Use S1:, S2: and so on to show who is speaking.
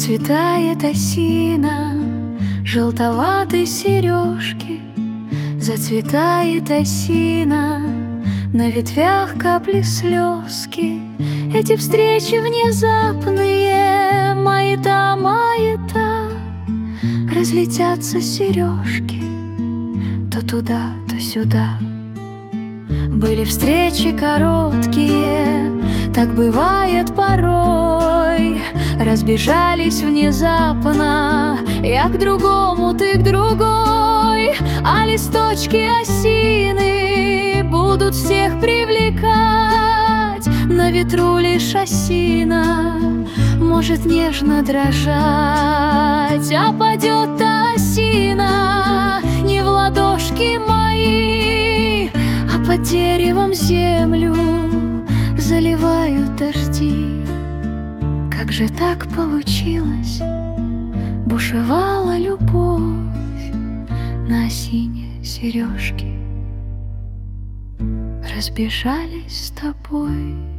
S1: Зацветает осина, желтоватой сережки. Зацветает осина, на ветвях капли слезки. Эти встречи внезапные, маята, маята. Разлетятся сережки то туда, то сюда. Были встречи короткие, так бывает порой. Разбежались внезапно, я к другому, ты к другой. А листочки осины будут всех привлекать. На ветру лишь осина может нежно дрожать. А падет та осина не в ладошки мои, а под деревом землю заливают дожди. Как же так получилось? Бушевала любовь на осине сережки. Разбежались с тобой.